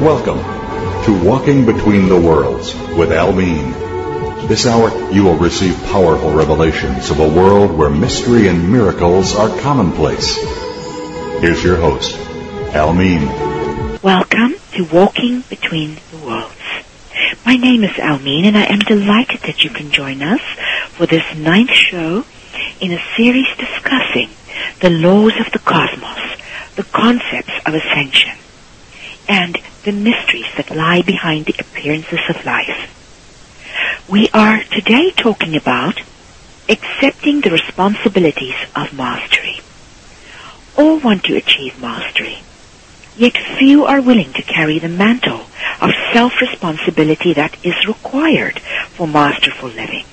Welcome to Walking Between the Worlds with Almeen. This hour, you will receive powerful revelations of a world where mystery and miracles are commonplace. Here's your host, Almeen. Welcome to Walking Between the Worlds. My name is Almeen, and I am delighted that you can join us for this 9th show in a series discussing the laws of the cosmos, the concepts of ascension, and the mysteries that lie behind the appearances of life. We are today talking about accepting the responsibilities of mastery. All want to achieve mastery, yet few are willing to carry the mantle of self-responsibility that is required for masterful living.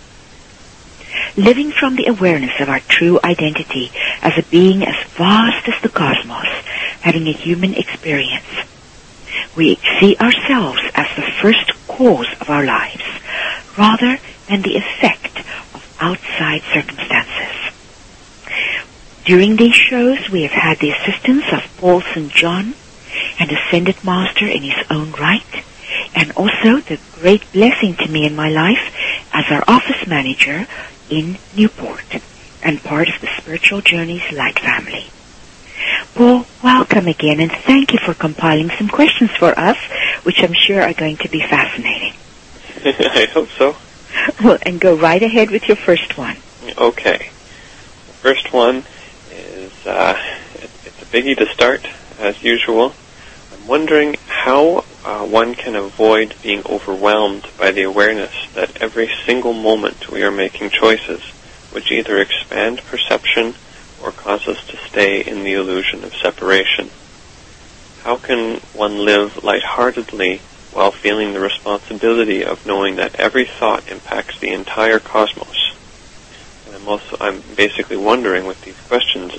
Living from the awareness of our true identity as a being as vast as the cosmos, having a human experience, we see ourselves as the first cause of our lives, rather than the effect of outside circumstances. During these shows, we have had the assistance of Paul St. John, an ascended master in his own right, and also the great blessing to me in my life as our office manager in Newport, and part of the Spiritual Journeys Light family. Paul, welcome again, and thank you for compiling some questions for us, which I'm sure are going to be fascinating. I hope so. Well, and go right ahead with your first one. Okay. The first one is, it's a biggie to start, as usual. I'm wondering how one can avoid being overwhelmed by the awareness that every single moment we are making choices which either expand perception or cause us to stay in the illusion of separation. How can one live lightheartedly while feeling the responsibility of knowing that every thought impacts the entire cosmos? And I'm basically wondering with these questions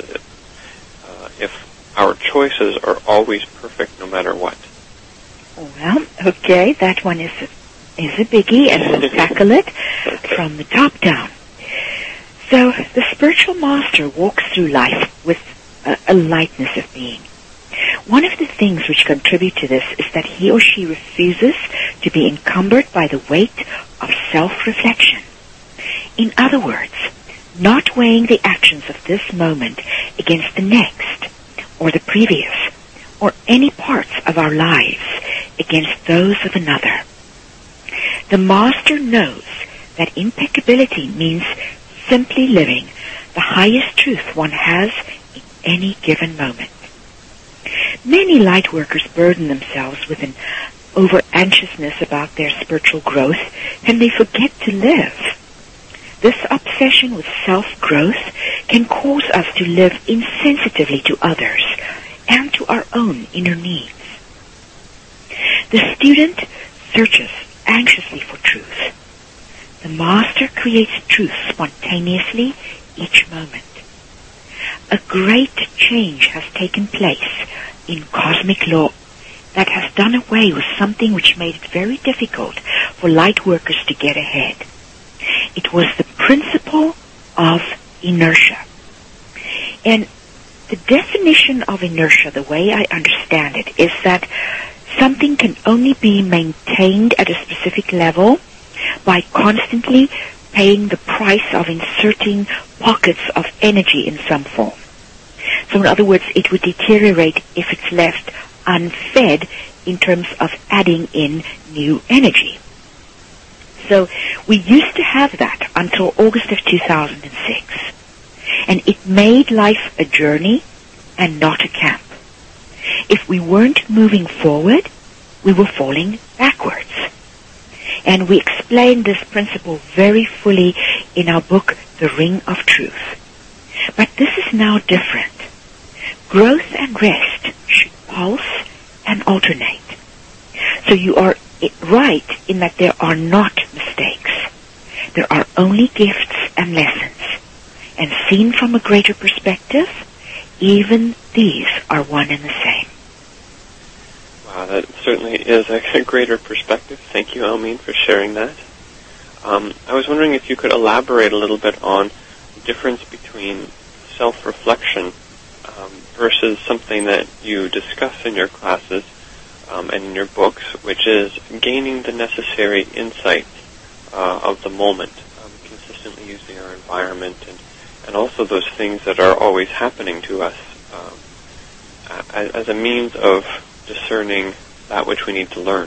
if our choices are always perfect no matter what. Well, okay, that one is a biggie, and we'll tackle it from the top down. So, the spiritual master walks through life with a lightness of being. One of the things which contribute to this is that he or she refuses to be encumbered by the weight of self-reflection. In other words, not weighing the actions of this moment against the next, or the previous, or any parts of our lives against those of another. The master knows that impeccability means simply living the highest truth one has in any given moment. Many light workers burden themselves with an over-anxiousness about their spiritual growth, and they forget to live. This obsession with self-growth can cause us to live insensitively to others and to our own inner needs. The student searches anxiously for truth. The master creates truth spontaneously each moment. A great change has taken place in cosmic law that has done away with something which made it very difficult for light workers to get ahead. It was the principle of inertia. And the definition of inertia, the way I understand it, is that something can only be maintained at a specific level by constantly paying the price of inserting pockets of energy in some form. So in other words, it would deteriorate if it's left unfed in terms of adding in new energy. So we used to have that until August of 2006. And it made life a journey and not a camp. If we weren't moving forward, we were falling backwards. And we explain this principle very fully in our book, The Ring of Truth. But this is now different. Growth and rest should pulse and alternate. So you are right in that there are not mistakes. There are only gifts and lessons. And seen from a greater perspective, even these are one and the same. Wow, that certainly is a greater perspective. Thank you, Almeen, for sharing that. I was wondering if you could elaborate a little bit on the difference between self-reflection versus something that you discuss in your classes, and in your books, which is gaining the necessary insights of the moment, consistently using our environment and also those things that are always happening to us as a means of discerning that which we need to learn.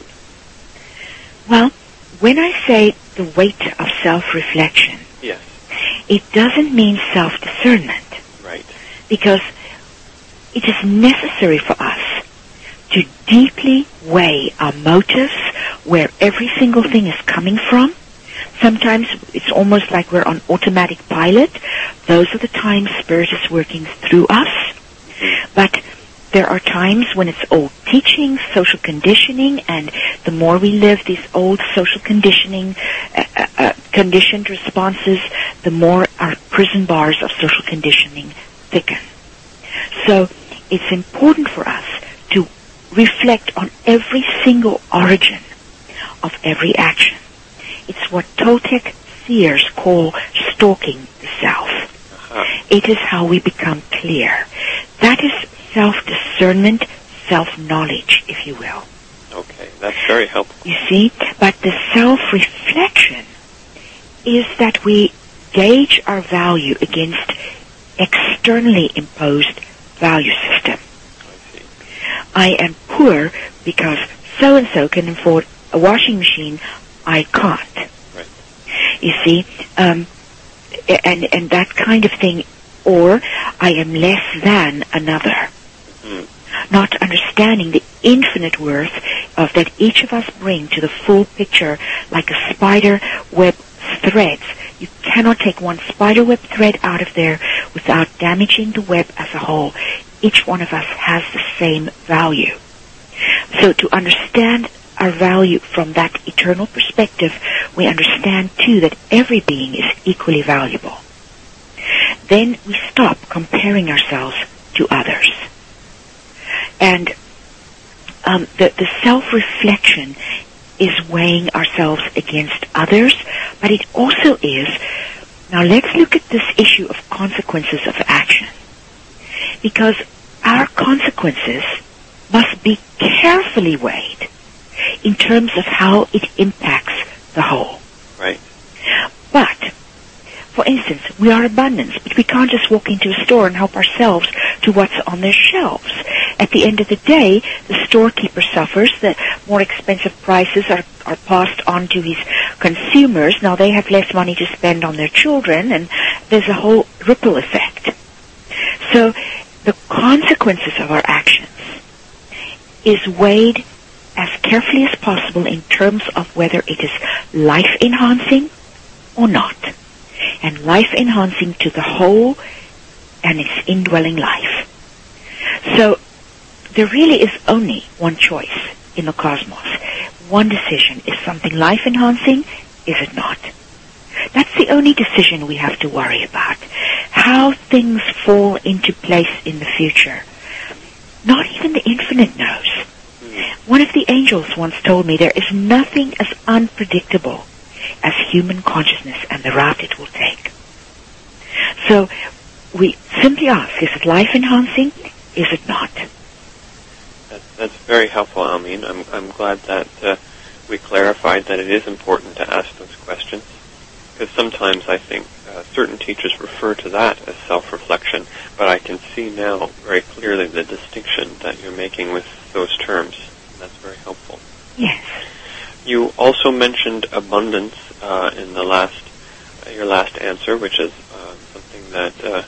Well, when I say the weight of self-reflection, yes, it doesn't mean self-discernment. Right. Because it is necessary for us to deeply weigh our motives, where every single thing is coming from. Sometimes it's almost like we're on automatic pilot. Those are the times Spirit is working through us. But there are times when it's old teachings, social conditioning, and the more we live these old social conditioning, conditioned responses, the more our prison bars of social conditioning thicken. So it's important for us to reflect on every single origin of every action. It's what Toltec seers call stalking the self. It is how we become clear. That is self-discernment, self-knowledge, if you will. Okay, that's very helpful. You see, but the self-reflection is that we gauge our value against externally imposed value system. I see. I am poor because so-and-so can afford a washing machine, I can't. Right. You see, and that kind of thing, or I am less than another. Not understanding the infinite worth of that each of us bring to the full picture, like a spider web threads. You cannot take one spider web thread out of there without damaging the web as a whole. Each one of us has the same value. So to understand our value from that eternal perspective, we understand too that every being is equally valuable. Then we stop comparing ourselves to others. And the self-reflection is weighing ourselves against others, but it also is, now let's look at this issue of consequences of action. Because our consequences must be carefully weighed in terms of how it impacts the whole. Right. But, for instance, we are abundance, but we can't just walk into a store and help ourselves to what's on their shelves. At the end of the day, the storekeeper suffers. The more expensive prices are passed on to his consumers. Now they have less money to spend on their children, and there's a whole ripple effect. So the consequences of our actions is weighed as carefully as possible in terms of whether it is life-enhancing or not. And life-enhancing to the whole and its indwelling life. So there really is only one choice in the cosmos. One decision. Is something life-enhancing? Is it not? That's the only decision we have to worry about. How things fall into place in the future. Not even the infinite knows. One of the angels once told me there is nothing as unpredictable as human consciousness and the route it will take. So we simply ask, is it life-enhancing? Is it not? That's very helpful, Almeen. I'm glad that we clarified that it is important to ask those questions, because sometimes I think certain teachers refer to that as self-reflection, but I can see now very clearly the distinction that you're making with those terms. That's very helpful. Yes. You also mentioned abundance in the your last answer, which is something that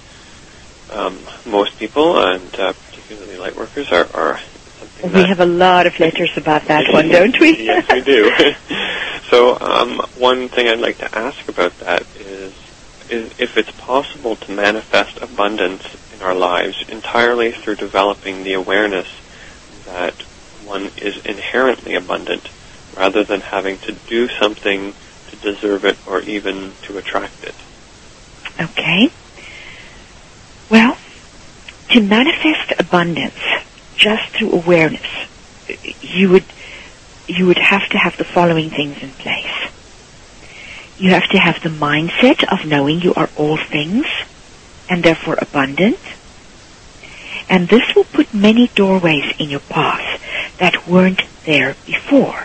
most people, and particularly light workers, are something we have a lot of letters about that one, don't we? Yes, we do. So one thing I'd like to ask about that is if it's possible to manifest abundance in our lives entirely through developing the awareness that one is inherently abundant, rather than having to do something to deserve it or even to attract it. Okay. Well, to manifest abundance just through awareness, you would have to have the following things in place. You have to have the mindset of knowing you are all things and therefore abundant. And this will put many doorways in your path that weren't there before.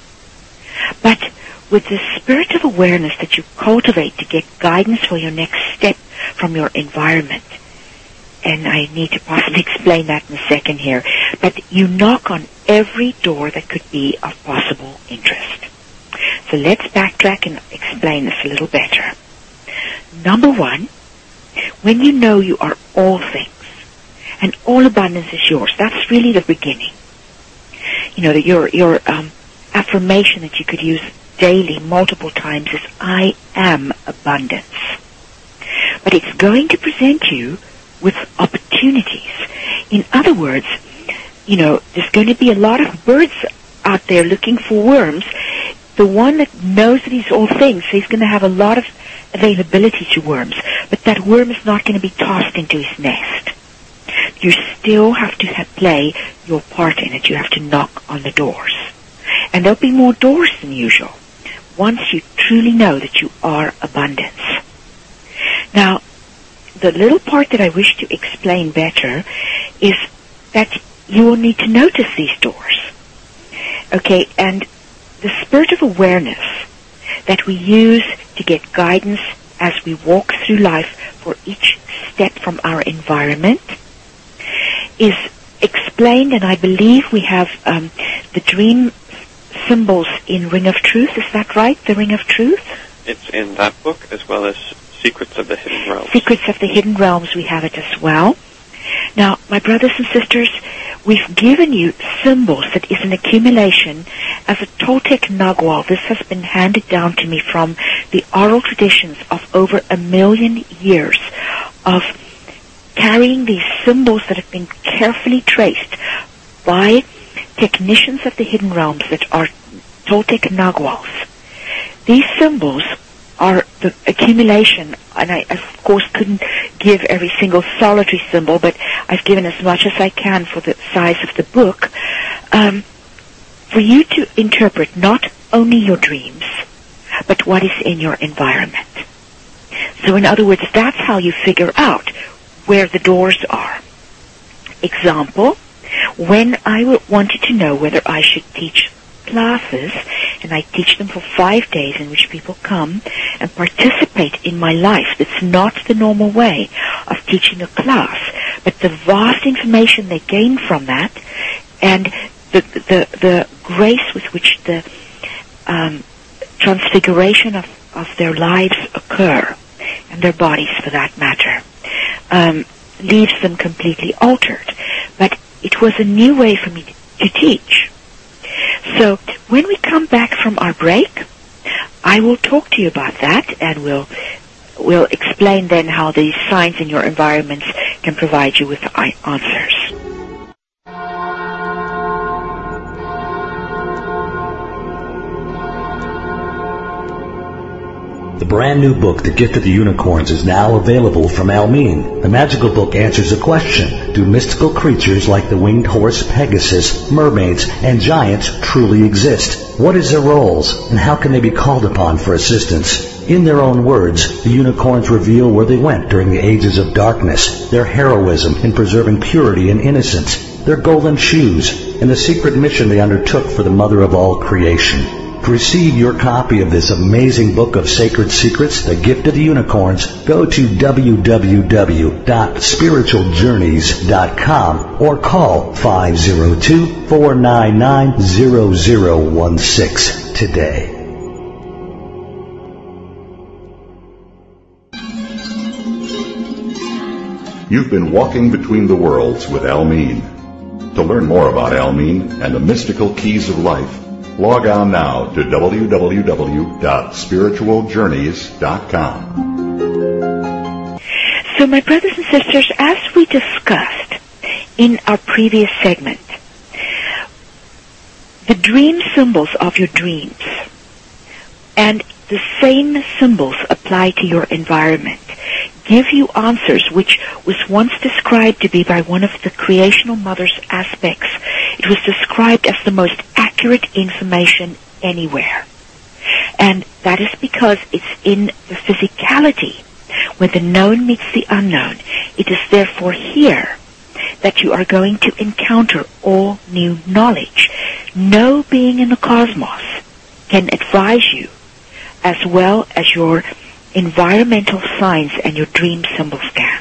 But with the spirit of awareness that you cultivate to get guidance for your next step from your environment, and I need to possibly explain that in a second here, but you knock on every door that could be of possible interest. So let's backtrack and explain this a little better. Number one, when you know you are all things, and all abundance is yours, that's really the beginning. You know, your affirmation that you could use daily multiple times is, I am abundance. But it's going to present you with opportunities. In other words, you know, there's going to be a lot of birds out there looking for worms. The one that knows that he's all things, so he's going to have a lot of availability to worms, but that worm is not going to be tossed into his nest. You still have to play your part in it. You have to knock on the doors. And there'll be more doors than usual once you truly know that you are abundance. Now, the little part that I wish to explain better is that you will need to notice these doors. Okay, and the spirit of awareness that we use to get guidance as we walk through life for each step from our environment is explained, and I believe we have the dream symbols in Ring of Truth. Is that right, the Ring of Truth? It's in that book, as well as Secrets of the Hidden Realms. Secrets of the Hidden Realms, we have it as well. Now, my brothers and sisters, we've given you symbols that is an accumulation as a Toltec Nagual. This has been handed down to me from the oral traditions of over 1 million years of carrying these symbols that have been carefully traced by technicians of the hidden realms that are Toltec Naguals. These symbols are the accumulation, and I, of course, couldn't give every single solitary symbol, but I've given as much as I can for the size of the book, for you to interpret not only your dreams, but what is in your environment. So in other words, that's how you figure out where the doors are. Example, when I wanted to know whether I should teach classes, and I teach them for 5 days in which people come and participate in my life. That's not the normal way of teaching a class, but the vast information they gain from that and the grace with which the transfiguration of their lives occur, and their bodies for that matter, leaves them completely altered. But it was a new way for me to teach. So when we come back from our break, I will talk to you about that, and we'll explain then how these signs in your environments can provide you with answers. The brand new book, The Gift of the Unicorns, is now available from Almeen. The magical book answers a question: do mystical creatures like the winged horse Pegasus, mermaids, and giants truly exist? What is their roles, and how can they be called upon for assistance? In their own words, the unicorns reveal where they went during the ages of darkness, their heroism in preserving purity and innocence, their golden shoes, and the secret mission they undertook for the mother of all creation. To receive your copy of this amazing book of sacred secrets, The Gift of the Unicorns, go to www.spiritualjourneys.com or call 502-499-0016 today. You've been walking between the worlds with Almeen. To learn more about Almeen and the mystical keys of life, log on now to www.spiritualjourneys.com. So my brothers and sisters, as we discussed in our previous segment, the dream symbols of your dreams and the same symbols apply to your environment give you answers which was once described to be by one of the creational mother's aspects. It was described as the most accurate information anywhere. And that is because it's in the physicality. When the known meets the unknown, it is therefore here that you are going to encounter all new knowledge No being in the cosmos can advise you as well as your environmental signs and your dream symbols can.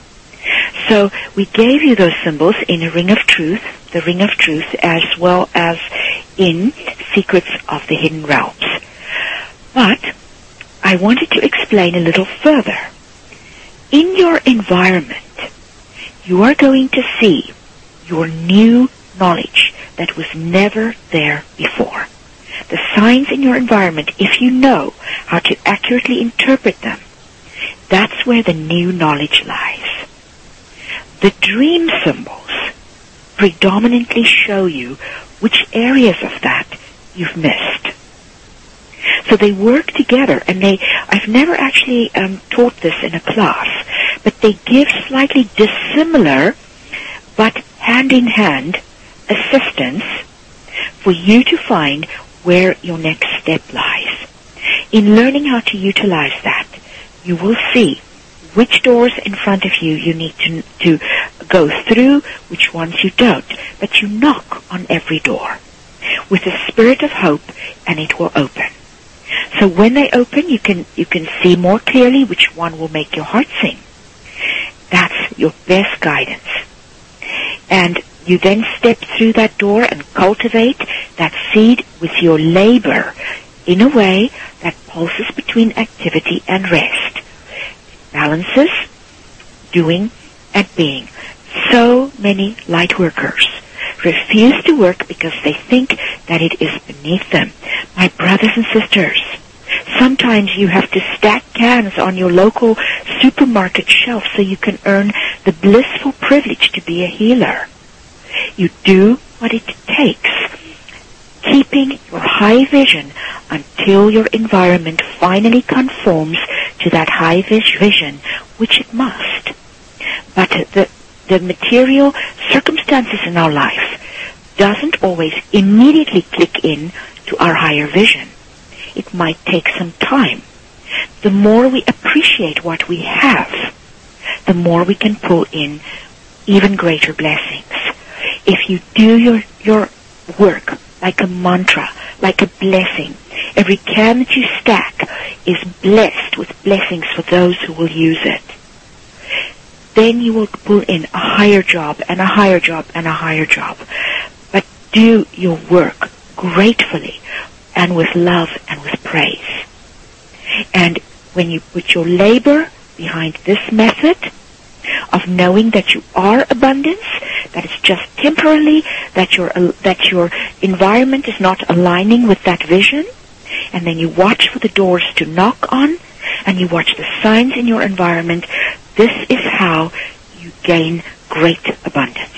So we gave you those symbols in a Ring of Truth, the Ring of Truth, as well as in Secrets of the Hidden Realms. But I wanted to explain a little further. In your environment, you are going to see your new knowledge that was never there before. The signs in your environment, if you know how to accurately interpret them, that's where the new knowledge lies. The dream symbols predominantly show you which areas of that you've missed. So they work together, and I've never actually taught this in a class, but they give slightly dissimilar but hand-in-hand assistance for you to find where your next step lies. In learning how to utilize that, you will see which doors in front of you need to go through, which ones you don't. But you knock on every door with a spirit of hope, and it will open. So when they open, you can see more clearly which one will make your heart sing. That's your best guidance. And you then step through that door and cultivate that seed with your labor in a way that pulses between activity and rest. Balances doing and being. So many light workers refuse to work because they think that it is beneath them. My brothers and sisters, sometimes you have to stack cans on your local supermarket shelf so you can earn the blissful privilege to be a healer. You do what it takes, keeping your high vision until your environment finally conforms to that high vision, which it must. But the material circumstances in our life doesn't always immediately click in to our higher vision. It might take some time. The more we appreciate what we have, the more we can pull in even greater blessings. If you do your work like a mantra, like a blessing, every can that you stack is blessed with blessings for those who will use it. Then you will pull in a higher job and a higher job and a higher job. But do your work gratefully and with love and with praise. And when you put your labor behind this method of knowing that you are abundance, that it's just temporarily, that your environment is not aligning with that vision, and then you watch for the doors to knock on, and you watch the signs in your environment, this is how you gain great abundance.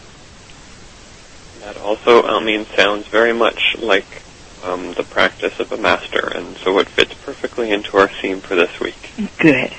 That also, sounds very much like the practice of a master, and so it fits perfectly into our theme for this week. Good.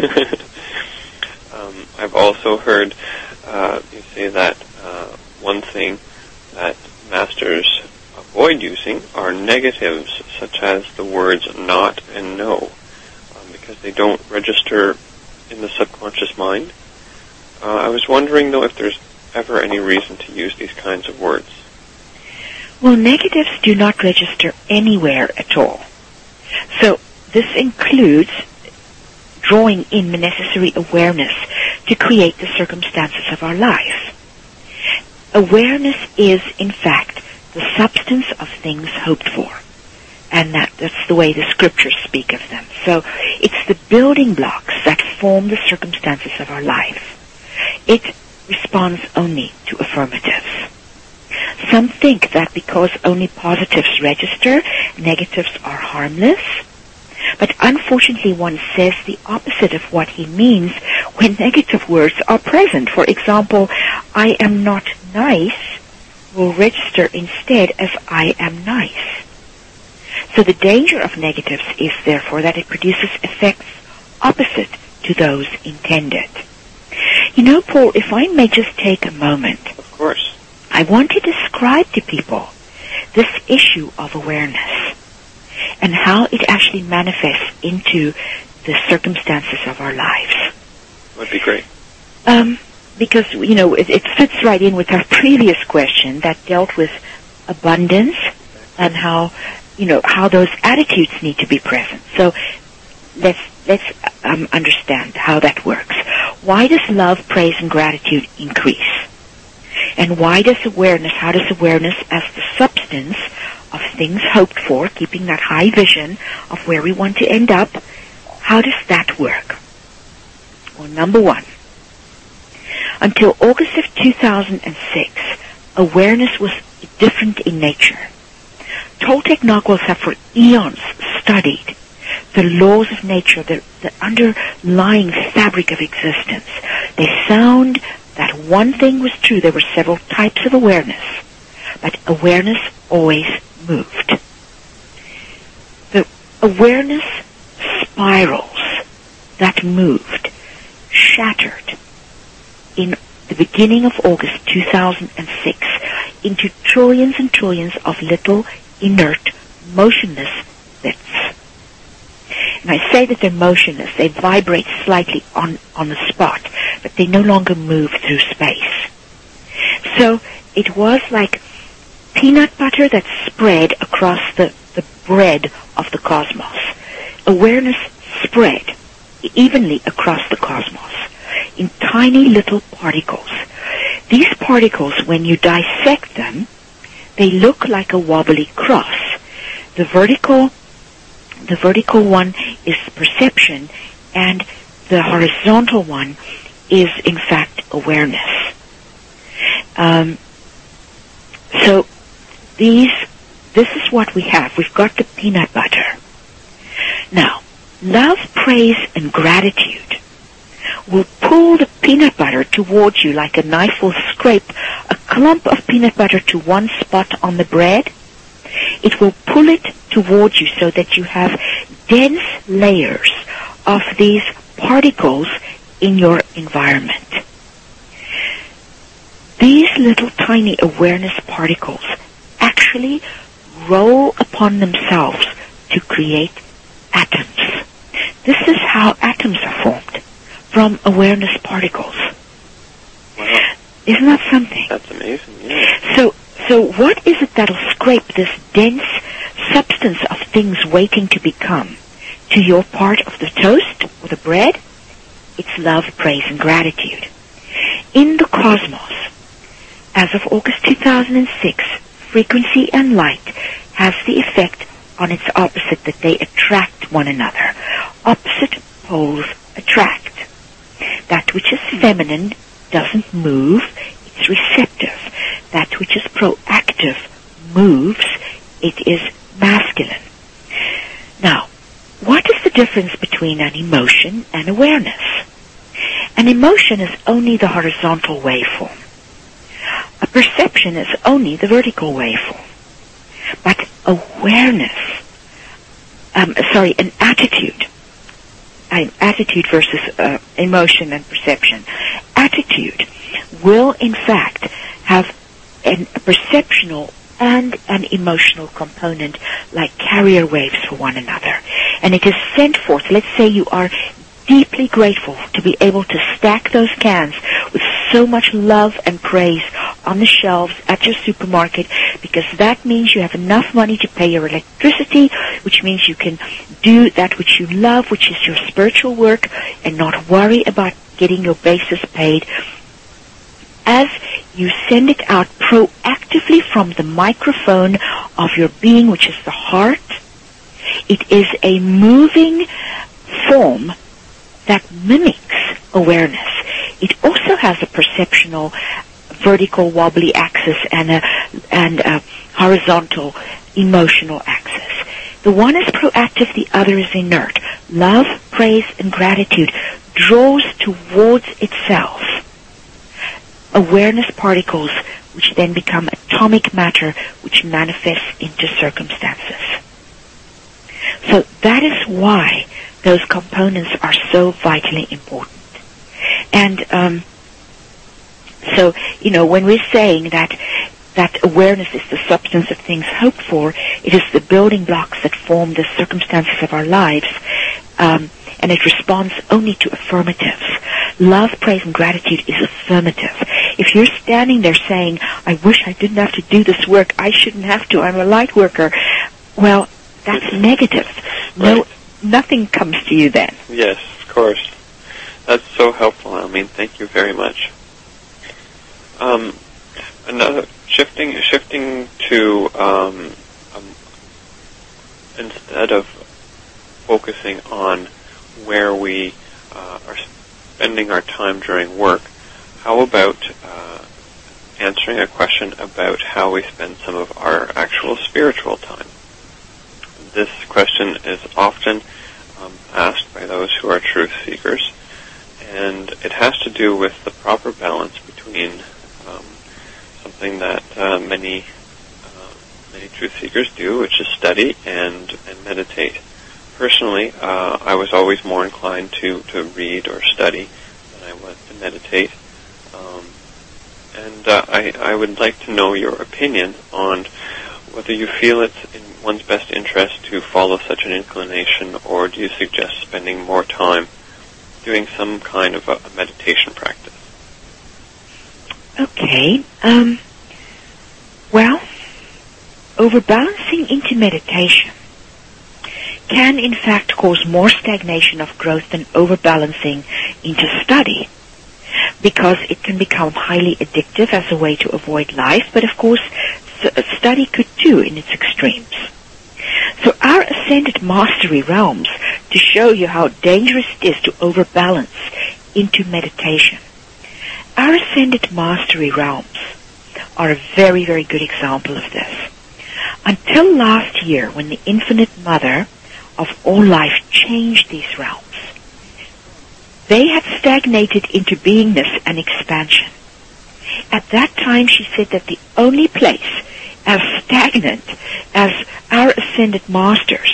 I've also heard you say that one thing that masters avoid using are negatives, such as the words not and no, because they don't register in the subconscious mind. I was wondering, though, if there's ever any reason to use these kinds of words. Well, negatives do not register anywhere at all. So this includes drawing in the necessary awareness to create the circumstances of our life. Awareness is, in fact, the substance of things hoped for. And that's the way the scriptures speak of them. So it's the building blocks that form the circumstances of our life. It responds only to affirmatives. Some think that because only positives register, negatives are harmless. But unfortunately, one says the opposite of what he means when negative words are present. For example, I am not nice will register instead as I am nice. So the danger of negatives is therefore that it produces effects opposite to those intended. You know, Paul, if I may just take a moment. Of course. I want to describe to people this issue of awareness and how it actually manifests into the circumstances of our lives. Would be great. Because, it fits right in with our previous question that dealt with abundance, and how those attitudes need to be present. So let's understand how that works. Why does love, praise, and gratitude increase? And how does awareness as the substance of things hoped for, keeping that high vision of where we want to end up, how does that work? Well, number one, until August of 2006, awareness was different in nature. Toltec Naguals have for eons studied the laws of nature, the underlying fabric of existence. They found that one thing was true. There were several types of awareness, but awareness always moved. The awareness spirals that moved shattered in the beginning of August 2006 into trillions and trillions of little inert, motionless bits. And I say that they're motionless. They vibrate slightly on the spot, but they no longer move through space. So it was like peanut butter that spread across the bread of the cosmos. Awareness spread evenly across the cosmos in tiny little particles. These particles, when you dissect them, they look like a wobbly cross. The vertical one is perception, and the horizontal one is, in fact, awareness. So this is what we have. We've got the peanut butter. Now, love, praise, and gratitude will pull the peanut butter towards you like a knife will scrape a clump of peanut butter to one spot on the bread. It will pull it towards you so that you have dense layers of these particles in your environment. These little tiny awareness particles actually roll upon themselves to create atoms. This is how atoms are formed, from awareness particles. Wow. Isn't that something? That's amazing, yeah. So what is it that'll scrape this dense substance of things waiting to become to your part of the toast or the bread? It's love, praise, and gratitude. In the cosmos, as of August 2006, frequency and light has the effect on its opposite that they attract one another. Opposite poles attract. That which is feminine doesn't move, it's receptive. That which is proactive moves, it is masculine. Now, what is the difference between an emotion and awareness? An emotion is only the horizontal waveform. A perception is only the vertical waveform. But awareness, an attitude versus emotion and perception. Attitude will in fact have a perceptual and an emotional component like carrier waves for one another. And it is sent forth. Let's say you are deeply grateful to be able to stack those cans with so much love and praise on the shelves at your supermarket, because that means you have enough money to pay your electricity, which means you can do that which you love, which is your spiritual work, and not worry about getting your basis paid. As you send it out proactively from the microphone of your being, which is the heart, it is a moving form that mimics awareness. It also has a perceptional vertical wobbly axis and a horizontal emotional axis. The one is proactive, the other is inert. Love, praise, and gratitude draws towards itself awareness particles, which then become atomic matter, which manifests into circumstances. So that is why those components are so vitally important. And so, when we're saying that awareness is the substance of things hoped for, it is the building blocks that form the circumstances of our lives, and it responds only to affirmatives. Love, praise, and gratitude is affirmative. If you're standing there saying, I wish I didn't have to do this work, I shouldn't have to, I'm a light worker, well, that's negative. Right. Nothing comes to you then. Yes, of course. That's so helpful, Almeen. Thank you very much. Another shifting to instead of focusing on where we are spending our time during work, how about answering a question about how we spend some of our actual spiritual time? This question is often asked by those who are truth seekers, and it has to do with the proper balance between something that many truth seekers do, which is study and meditate. Personally, I was always more inclined to read or study than I was to meditate. And I would like to know your opinion on whether you feel it's in one's best interest to follow such an inclination, or do you suggest spending more time doing some kind of a meditation practice? Okay. Well, overbalancing into meditation can in fact cause more stagnation of growth than overbalancing into study, because it can become highly addictive as a way to avoid life, but of course study could too in its extremes. So our ascended mastery realms, to show you how dangerous it is to overbalance into meditation, our ascended mastery realms are a very, very good example of this. Until last year, when the Infinite Mother of all life changed these realms, they had stagnated into beingness and expansion. At that time, she said that the only place as stagnant as our ascended masters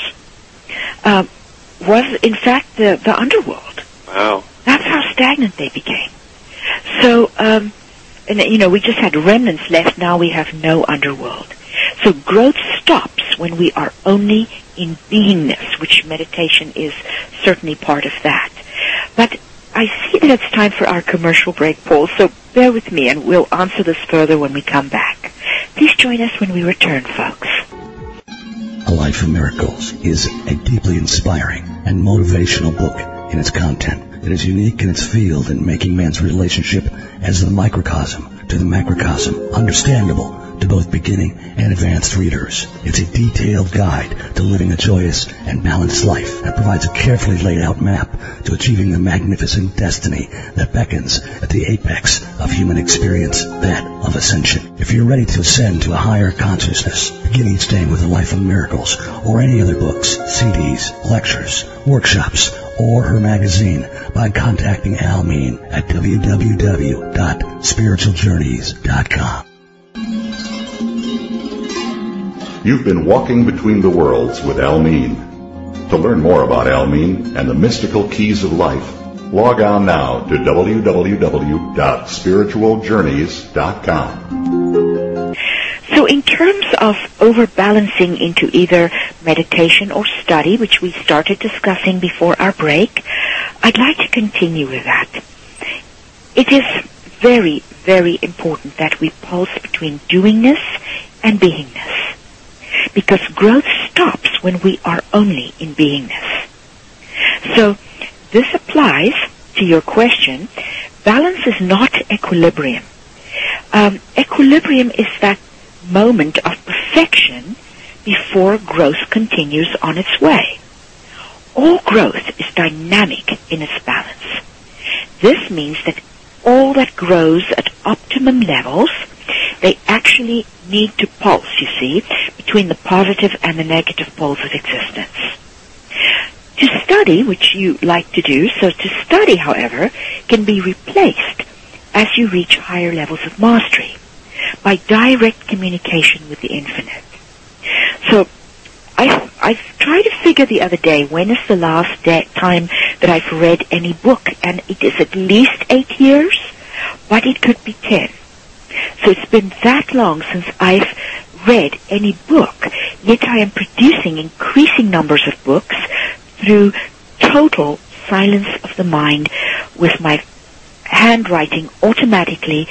was, in fact, the underworld. Wow. That's how stagnant they became. So, we just had remnants left. Now we have no underworld. So growth stops when we are only in beingness, which meditation is certainly part of that. But I see that it's time for our commercial break, Paul, so bear with me and we'll answer this further when we come back. Please join us when we return, folks. A Life of Miracles is a deeply inspiring and motivational book in its content. It is unique in its field in making man's relationship as the microcosm to the macrocosm understandable to both beginning and advanced readers. It's a detailed guide to living a joyous and balanced life and provides a carefully laid out map to achieving the magnificent destiny that beckons at the apex of human experience, that of ascension. If you're ready to ascend to a higher consciousness, begin each day with A Life of Miracles or any other books, CDs, lectures, workshops, or her magazine by contacting Almeen at www.spiritualjourneys.com. You've been walking between the worlds with Almeen. To learn more about Almeen and the mystical keys of life, log on now to www.spiritualjourneys.com. So in terms of overbalancing into either meditation or study, which we started discussing before our break, I'd like to continue with that. It is very, very important that we pulse between doingness and beingness, because growth stops when we are only in beingness. So this applies to your question. Balance is not equilibrium. Equilibrium is that moment of perfection before growth continues on its way. All growth is dynamic in its balance. This means that all that grows at optimum levels, they actually need to pulse, you see, between the positive and the negative poles of existence. To study, which you like to do, so to study, however, can be replaced as you reach higher levels of mastery by direct communication with the infinite. So I tried to figure the other day, when is the last time that I've read any book, and it is at least 8 years, but it could be 10. So it's been that long since I've read any book, yet I am producing increasing numbers of books through total silence of the mind, with my handwriting automatically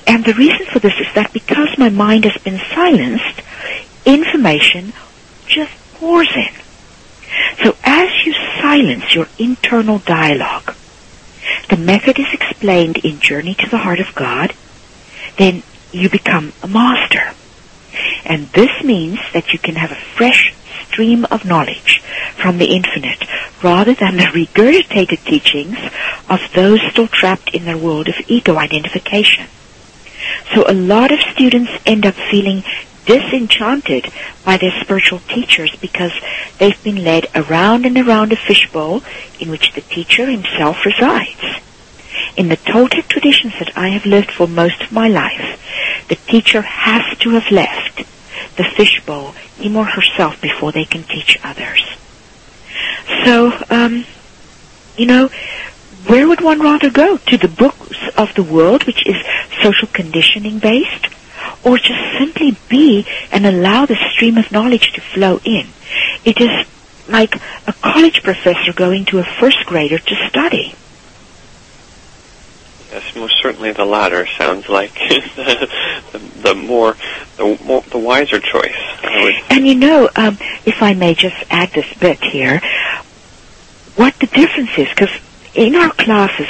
And the reason for this is that because my mind has been silenced, information just pours in. So as you silence your internal dialogue, the method is explained in Journey to the Heart of God, then you become a master. And this means that you can have a fresh stream of knowledge from the infinite, rather than the regurgitated teachings of those still trapped in their world of ego identification. So a lot of students end up feeling disenchanted by their spiritual teachers because they've been led around and around a fishbowl in which the teacher himself resides. In the Toltec traditions that I have lived for most of my life, the teacher has to have left the fishbowl, him or herself, before they can teach others. So, where would one rather go? To the books of the world, which is social conditioning based, or just simply be and allow the stream of knowledge to flow in? It is like a college professor going to a first grader to study. Yes, most certainly the latter sounds like the wiser choice. And if I may just add this bit here, what the difference is, because in our classes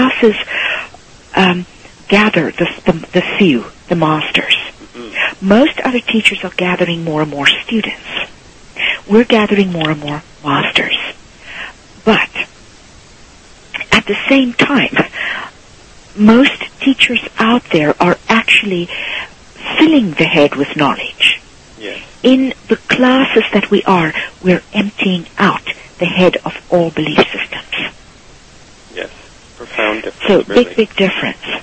gather the few, the masters. Mm-hmm. Most other teachers are gathering more and more students. We're gathering more and more masters. But at the same time, most teachers out there are actually filling the head with knowledge. Yes. In the classes that we're emptying out the head of all belief systems. Yes, profound difference. So really. big difference. Yeah.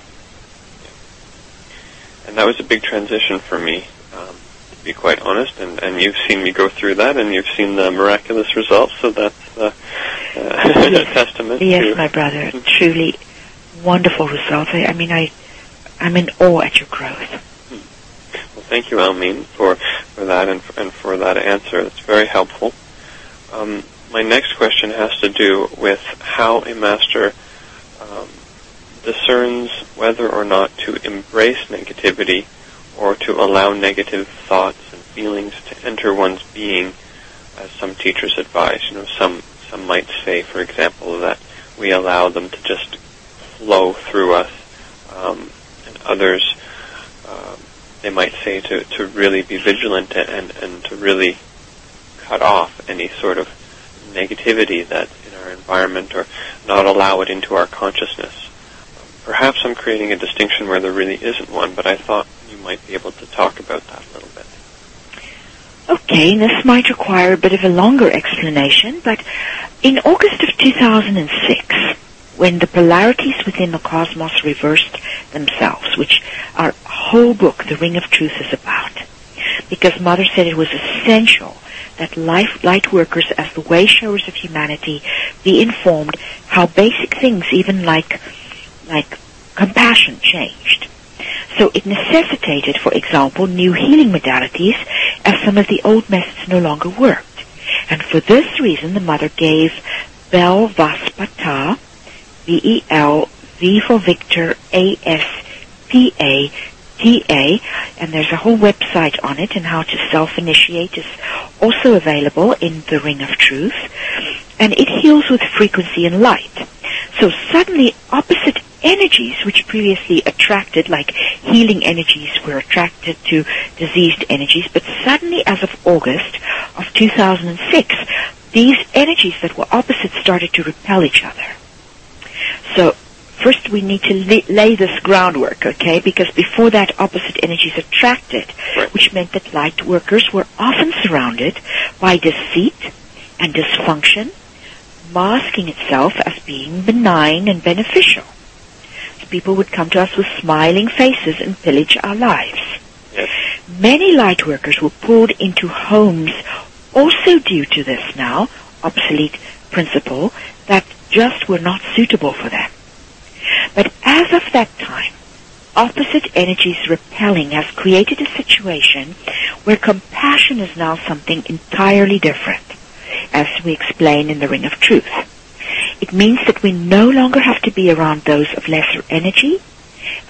And that was a big transition for me, to be quite honest. And you've seen me go through that, and you've seen the miraculous results. So that's a testament. Yes, my brother, truly wonderful results. I'm in awe at your growth. Well, thank you, Almeen, for that and for that answer. That's very helpful. My next question has to do with how a master discerns whether or not to embrace negativity or to allow negative thoughts and feelings to enter one's being, as some teachers advise. Some might say, for example, that we allow them to just flow through us, and others, they might say to really be vigilant and to really cut off any sort of negativity that's in our environment, or not allow it into our consciousness. Perhaps I'm creating a distinction where there really isn't one, but I thought you might be able to talk about that a little bit. Okay, this might require a bit of a longer explanation, but in August of 2006, when the polarities within the cosmos reversed themselves, which our whole book, The Ring of Truth, is about, because Mother said it was essential that light workers, as the way showers of humanity, be informed how basic things, even like compassion, changed. So it necessitated, for example, new healing modalities, as some of the old methods no longer worked. And for this reason, the Mother gave Bel Vaspata, B-E-L, V for Victor, A-S-P-A-T-A, and there's a whole website on it, and how to self-initiate is also available in The Ring of Truth, and it heals with frequency and light. So suddenly opposite energies which previously attracted, like healing energies, were attracted to diseased energies, but suddenly as of August of 2006, these energies that were opposite started to repel each other. So first we need to lay this groundwork, okay? Because before that, opposite energies attracted, which meant that light workers were often surrounded by deceit and dysfunction, masking itself as being benign and beneficial. So people would come to us with smiling faces and pillage our lives. Yes. Many light workers were pulled into homes also due to this now obsolete principle that just were not suitable for them. But as of that time, opposite energies repelling has created a situation where compassion is now something entirely different, as we explain in The Ring of Truth. It means that we no longer have to be around those of lesser energy,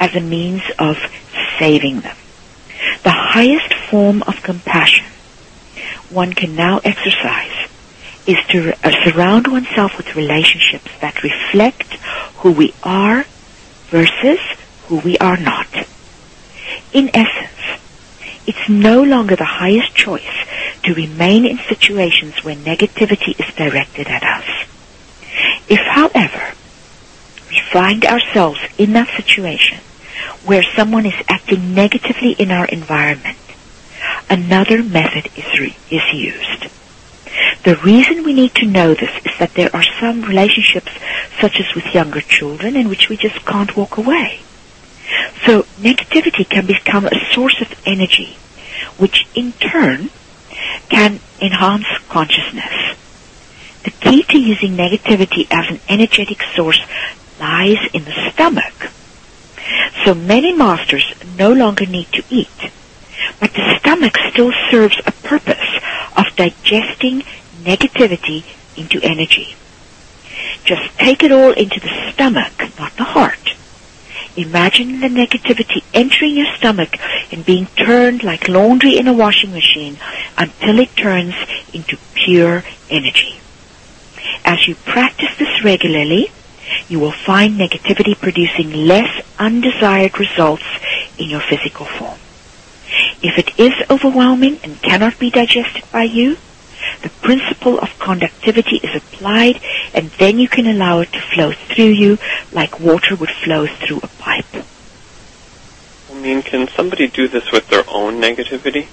as a means of saving them. The highest form of compassion one can now exercise is to surround oneself with relationships that reflect who we are versus who we are not. In essence, it's no longer the highest choice to remain in situations where negativity is directed at us. If, however, we find ourselves in that situation where someone is acting negatively in our environment, another method is used. The reason we need to know this is that there are some relationships, such as with younger children, in which we just can't walk away. So negativity can become a source of energy, which in turn can enhance consciousness. The key to using negativity as an energetic source lies in the stomach. So many masters no longer need to eat, but the stomach still serves a purpose of digesting negativity into energy. Just take it all into the stomach, not the heart. Imagine the negativity entering your stomach and being turned like laundry in a washing machine until it turns into pure energy. As you practice this regularly, you will find negativity producing less undesired results in your physical form. If it is overwhelming and cannot be digested by you, the principle of conductivity is applied, and then you can allow it to flow through you like water would flow through a pipe. I mean, can somebody do this with their own negativity?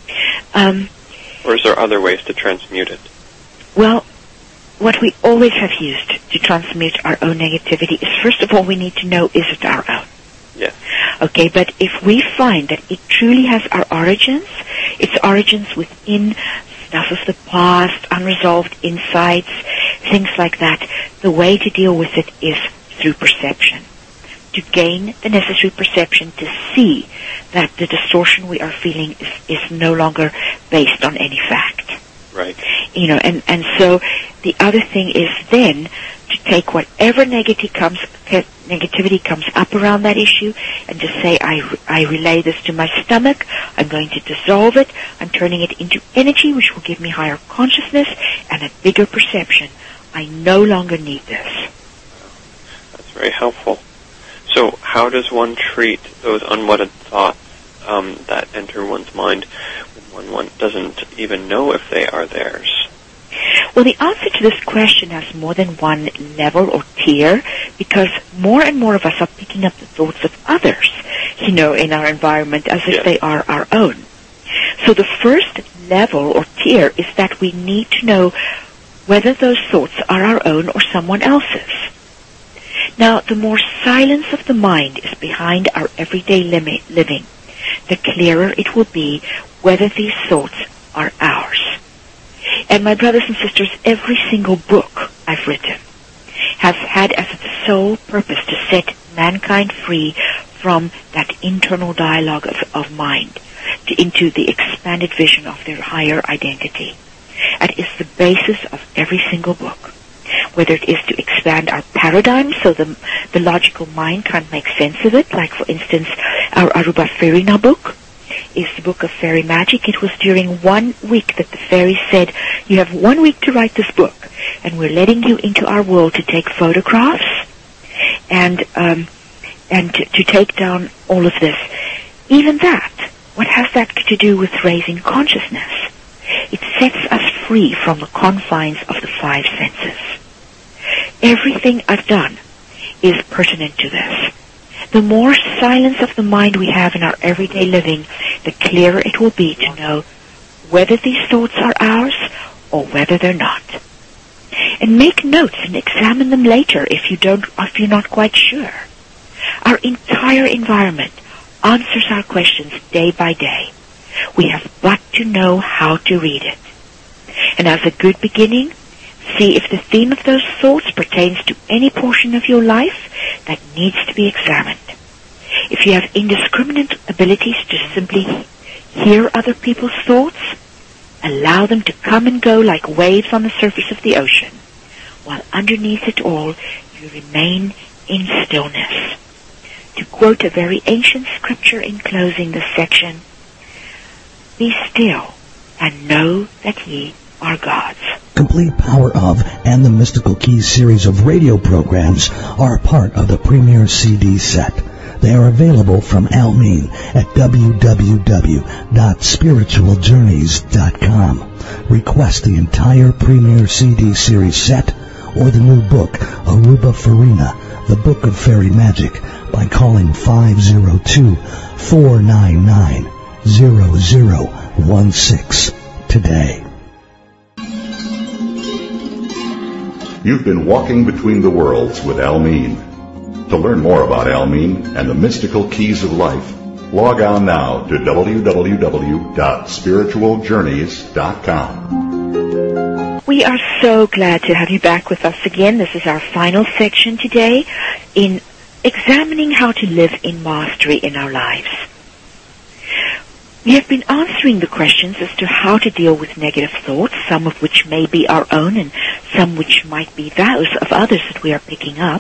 Or is there other ways to transmute it? Well, what we always have used to transmute our own negativity is, first of all, we need to know, is it our own? Yes. Okay, but if we find that it truly has its origins within stuff of the past, unresolved insights, things like that, the way to deal with it is through perception. To gain the necessary perception to see that the distortion we are feeling is no longer based on any fact. Right. You know, and so the other thing is then to take whatever negativity comes up around that issue and to say, I relay this to my stomach, I'm going to dissolve it, I'm turning it into energy which will give me higher consciousness and a bigger perception. I no longer need this. That's very helpful. So how does one treat those unwanted thoughts that enter one's mind when one doesn't even know if they are theirs? Well, the answer to this question has more than one level or tier, because more and more of us are picking up the thoughts of others, in our environment as if they are our own. So the first level or tier is that we need to know whether those thoughts are our own or someone else's. Now, the more silence of the mind is behind our everyday living, the clearer it will be whether these thoughts are ours. And my brothers and sisters, every single book I've written has had as its sole purpose to set mankind free from that internal dialogue of mind into the expanded vision of their higher identity. That is the basis of every single book. Whether it is to expand our paradigm so the logical mind can't make sense of it, like, for instance, our Aruba Ferina book is the book of fairy magic. It was during 1 week that the fairies said, you have 1 week to write this book, and we're letting you into our world to take photographs and to take down all of this. Even that, what has that to do with raising consciousness? It sets us free from the confines of the five senses. Everything I've done is pertinent to this. The more silence of the mind we have in our everyday living, the clearer it will be to know whether these thoughts are ours or whether they're not. And make notes and examine them later if you're not quite sure. Our entire environment answers our questions day by day. We have but to know how to read it. And as a good beginning, see if the theme of those thoughts pertains to any portion of your life that needs to be examined. If you have indiscriminate abilities to simply hear other people's thoughts, allow them to come and go like waves on the surface of the ocean, while underneath it all you remain in stillness. to quote a very ancient scripture in closing this section, "Be still and know that ye are gods." Complete Power of and the Mystical Keys series of radio programs are a part of the Premier CD set. They are available from Almin at www.spiritualjourneys.com. Request the entire Premier CD series set or the new book, Aruba Farina, The Book of Fairy Magic, by calling 502-499-0016 today. You've been walking between the worlds with Almin. To learn more about Almin and the mystical keys of life, log on now to www.spiritualjourneys.com. We are so glad to have you back with us again. This is our final section today in examining how to live in mastery in our lives. We have been answering the questions as to how to deal with negative thoughts, some of which may be our own and some which might be those of others that we are picking up.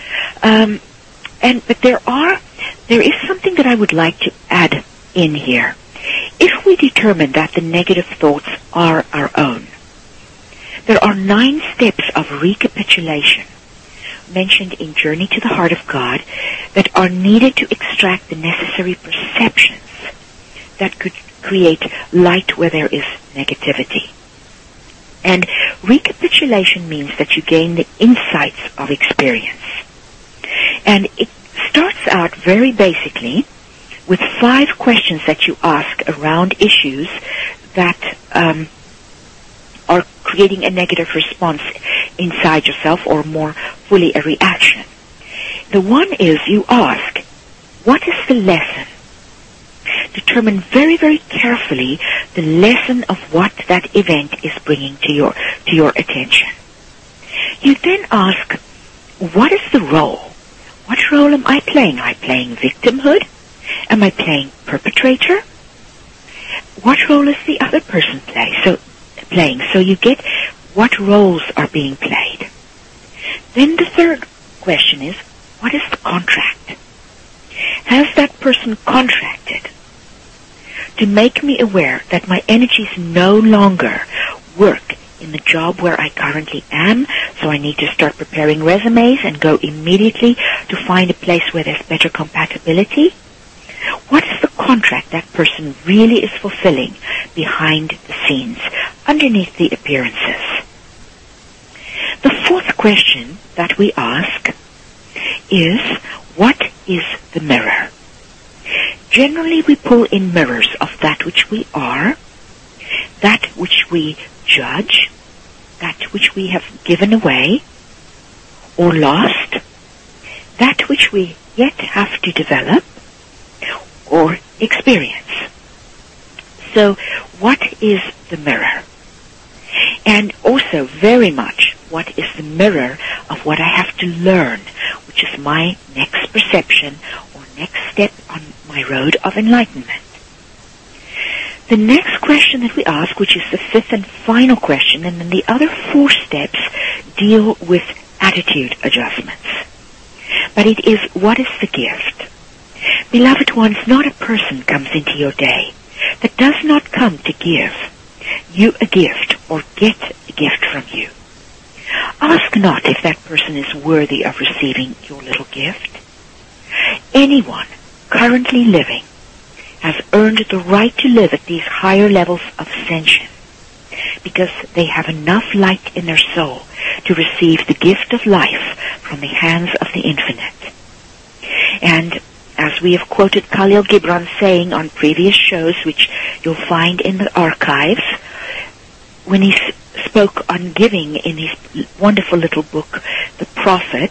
But there is something that I would like to add in here. If we determine that the negative thoughts are our own, there are 9 steps of recapitulation mentioned in Journey to the Heart of God that are needed to extract the necessary perceptions that could create light where there is negativity. And recapitulation means that you gain the insights of experience. And it starts out very basically with 5 questions that you ask around issues that are creating a negative response inside yourself, or more fully a reaction. The one is you ask, what is the lesson? Determine very, very carefully the lesson of what that event is bringing to your attention. You then ask, what is the role? What role am I playing? Am I playing victimhood? Am I playing perpetrator? What role is the other person playing? So you get what roles are being played. Then the third question is, what is the contract? Has that person contracted to make me aware that my energies no longer work in the job where I currently am, so I need to start preparing resumes and go immediately to find a place where there's better compatibility? What is the contract that person really is fulfilling behind the scenes, underneath the appearances? The fourth question that we ask is, what is the mirror? Generally, we pull in mirrors of that which we are, that which we judge, that which we have given away or lost, that which we yet have to develop or experience. So, what is the mirror? And also, very much, what is the mirror of what I have to learn, which is my next perception or next step on my road of enlightenment. The next question that we ask, which is the 5th and final question, and then the other 4 steps deal with attitude adjustments. But it is, what is the gift? Beloved ones, not a person comes into your day that does not come to give you a gift or get a gift from you. Ask not if that person is worthy of receiving your little gift. Anyone currently living has earned the right to live at these higher levels of ascension because they have enough light in their soul to receive the gift of life from the hands of the infinite. And as we have quoted Khalil Gibran saying on previous shows, which you'll find in the archives, when he spoke on giving in his wonderful little book, The Prophet,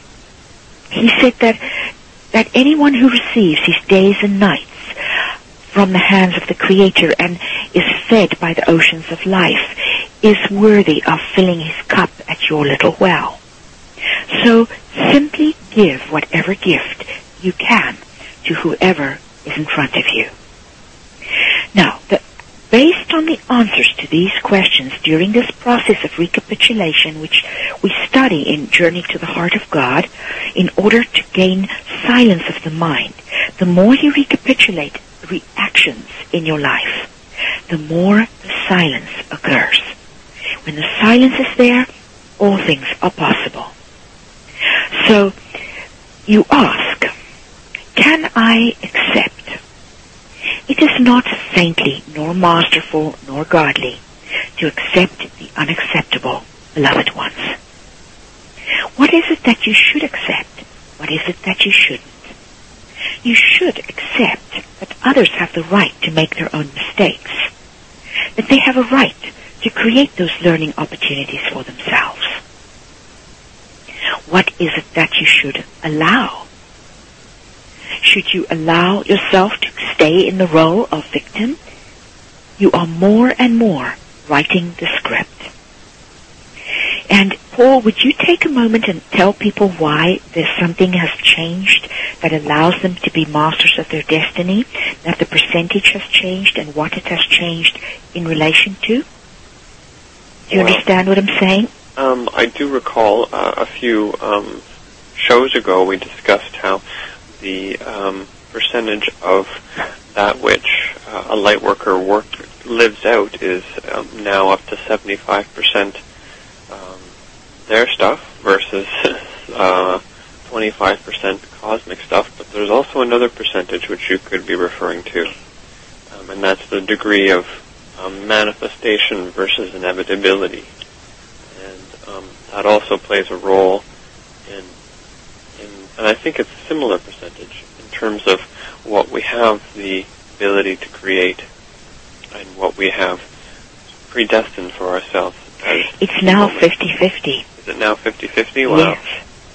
he said that anyone who receives his days and nights from the hands of the Creator and is fed by the oceans of life is worthy of filling his cup at your little well. So simply give whatever gift you can to whoever is in front of you. Now, based based on the answers to these questions during this process of recapitulation, which we study in Journey to the Heart of God, in order to gain silence of the mind, the more you recapitulate reactions in your life, the more the silence occurs. When the silence is there, all things are possible. So, you ask, can I accept? It is not saintly, nor masterful, nor godly to accept the unacceptable, beloved ones. What is it that you should accept? What is it that you shouldn't? You should accept that others have the right to make their own mistakes, that they have a right to create those learning opportunities for themselves. What is it that you should allow? Should you allow yourself to stay in the role of victim? You are more and more writing the script. And Paul, would you take a moment and tell people why there's something has changed that allows them to be masters of their destiny, that the percentage has changed and what it has changed in relation to? Do you understand what I'm saying? I do recall a few shows ago we discussed how the percentage of that which a light worker lives out is now up to 75% their stuff versus 25% cosmic stuff. But there's also another percentage which you could be referring to, and that's the degree of manifestation versus inevitability. And that also plays a role in and I think it's a similar percentage in terms of what we have the ability to create and what we have predestined for ourselves. It's now 50-50. Is it now 50-50? Wow. Yes.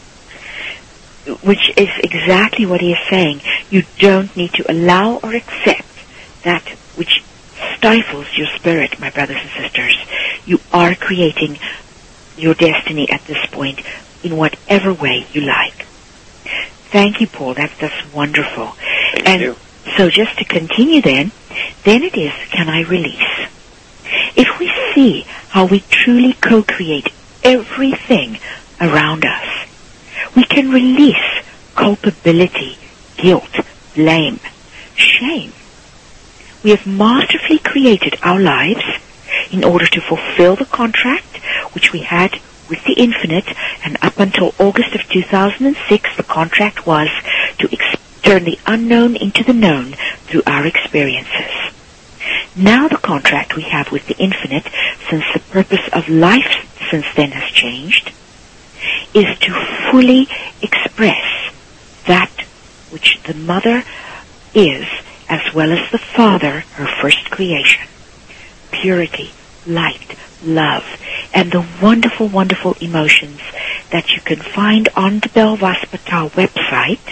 Which is exactly what he is saying. You don't need to allow or accept that which stifles your spirit, my brothers and sisters. You are creating your destiny at this point in whatever way you like. Thank you, Paul. That's wonderful. Thank you. So just to continue then it is, can I release? If we see how we truly co-create everything around us, we can release culpability, guilt, blame, shame. We have masterfully created our lives in order to fulfill the contract which we had with the infinite, and up until August of 2006, the contract was to turn the unknown into the known through our experiences. Now the contract we have with the infinite, since the purpose of life since then has changed, is to fully express that which the mother is, as well as the father, her first creation. Purity, light, love, and the wonderful, wonderful emotions that you can find on the Belvaspatar website,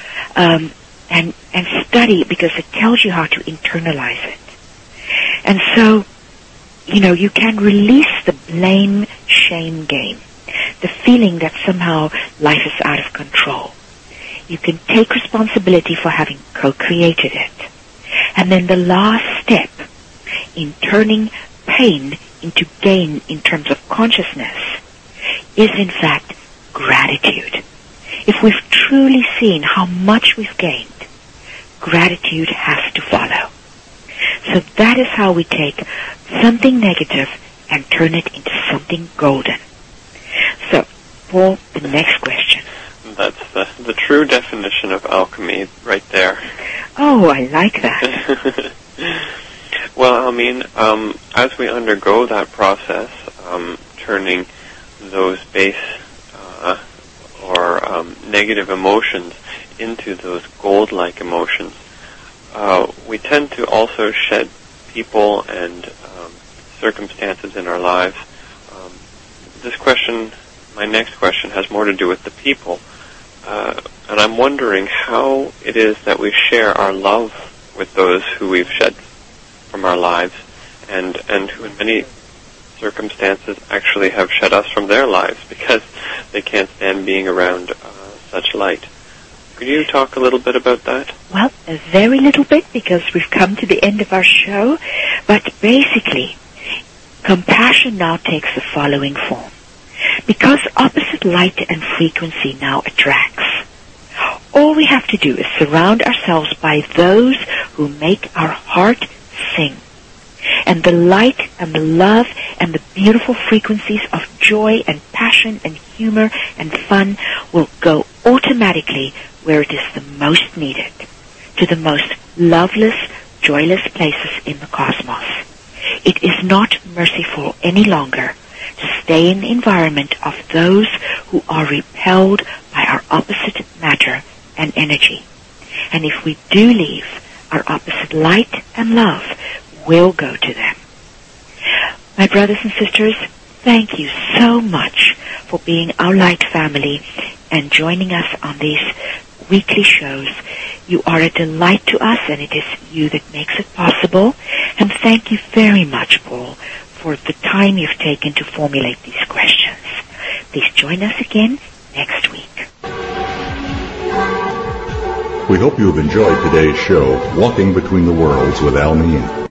and study, because it tells you how to internalize it. And so, you can release the blame-shame game, the feeling that somehow life is out of control. You can take responsibility for having co-created it. And then the last step in turning pain into gain in terms of consciousness is in fact gratitude. If we've truly seen how much we've gained, gratitude has to follow. So that is how we take something negative and turn it into something golden. So, Paul, the next question. That's the true definition of alchemy right there. Oh, I like that. Well, as we undergo that process, turning those base or negative emotions into those gold-like emotions, we tend to also shed people and circumstances in our lives. My next question, has more to do with the people. And I'm wondering how it is that we share our love with those who we've shed from our lives, and who in many circumstances actually have shed us from their lives because they can't stand being around such light. Could you talk a little bit about that? Well, a very little bit, because we've come to the end of our show. But basically, compassion now takes the following form. Because opposite light and frequency now attracts, all we have to do is surround ourselves by those who make our heart sing. And the light and the love and the beautiful frequencies of joy and passion and humor and fun will go automatically where it is the most needed, to the most loveless, joyless places in the cosmos. It is not merciful any longer to stay in the environment of those who are repelled by our opposite matter and energy. And if we do leave, our opposite light and love will go to them. My brothers and sisters, thank you so much for being our light family and joining us on these weekly shows. You are a delight to us, and it is you that makes it possible. And thank you very much, Paul, for the time you've taken to formulate these questions. Please join us again next week. We hope you have enjoyed today's show, Walking Between the Worlds with Al Mean.